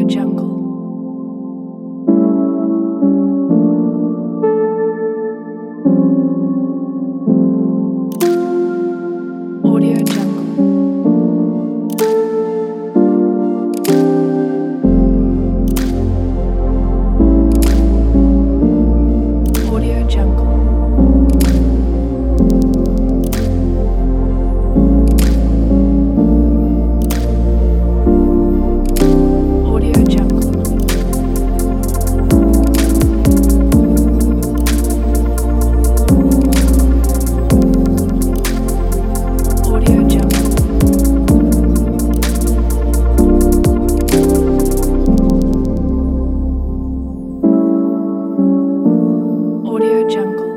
Jungle. Audio Jungle. Audio Jungle. Audio Jungle. Audio Jungle. Audio Jungle.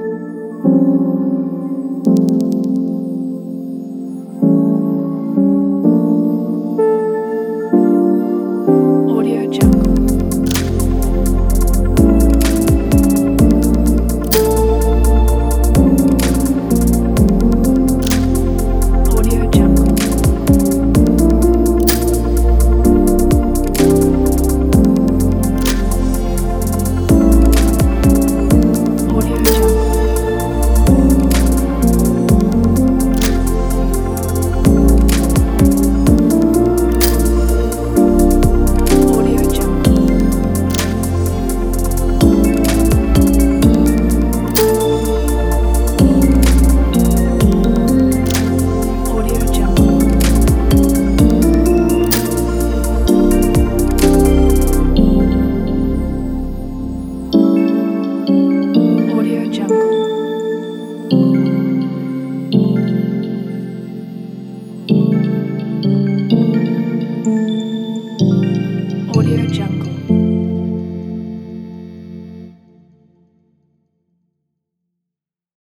Audio Jungle. Audio Jungle. Audio Jungle. Audio Jungle. Audio Jungle. Audio Jungle. Audio Jungle.